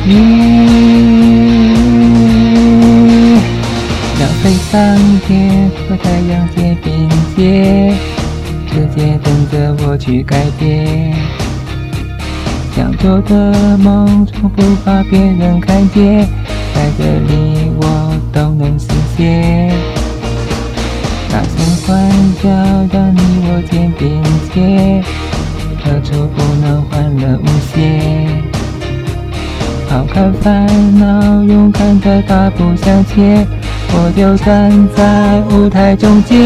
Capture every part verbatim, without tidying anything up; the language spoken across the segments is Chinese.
要飞上天，和太阳肩并肩，世界等着我去改变。想做的梦，从不怕别人看见，在这里我都能实现。大声欢笑，让你我肩并肩，何处不能欢乐无限？抛开烦恼，勇敢的大步向前，我就站在舞台中间。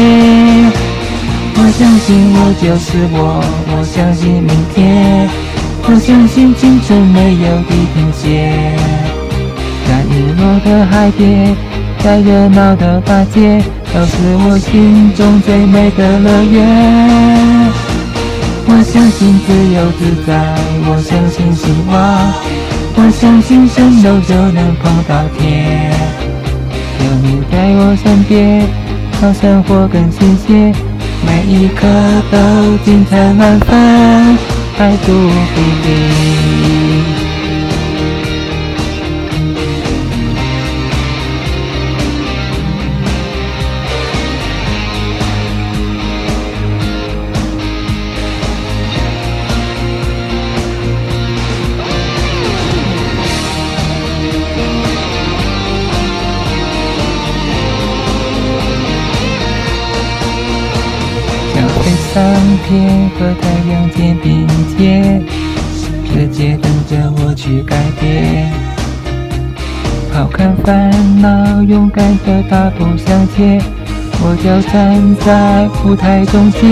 我相信我就是我，我相信明天，我相信青春没有地平线。在日落的海边，在热闹的大街，都是我心中最美的乐园。我相信自由自在，我相信希望，我相信伸手就能碰到天。有你在我身边，让生活更新鲜，每一刻都精彩满分，爱度比例。上天和太阳肩并肩，世界等着我去改变。抛开烦恼，勇敢的大步向前，我就站在舞台中间。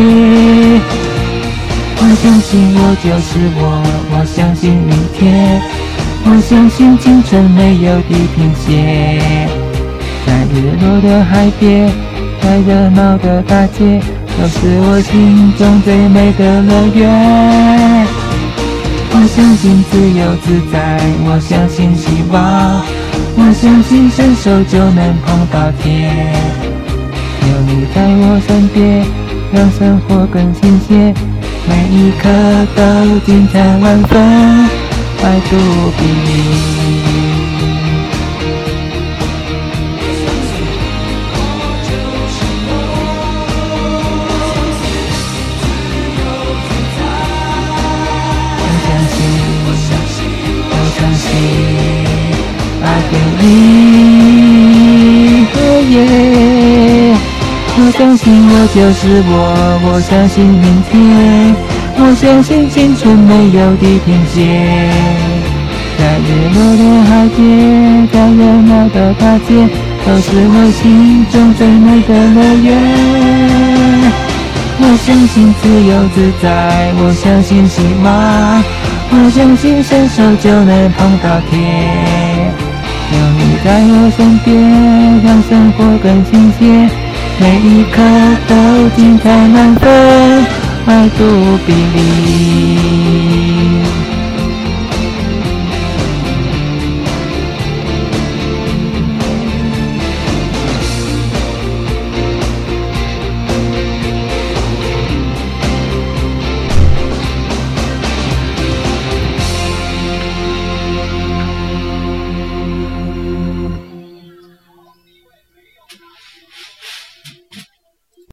我相信我就是我，我相信明天，我相信青春没有地平线。在日落的海边，在热闹的大街，都是我心中最美的乐园。我相信自由自在，我相信希望，我相信伸手就能碰到天。有你在我身边，让生活更新鲜，每一刻都精彩万分，爱度比例。爱给你，我相信我就是我，我相信明天，我相信青春没有地平线。在日落的海边，在热闹的大街，都是我心中最美的乐园。我相信自由自在，我相信希望，我相信伸手就能碰到天。有你在我身边，让生活更新鲜，每一刻都精彩满分，爱度比例。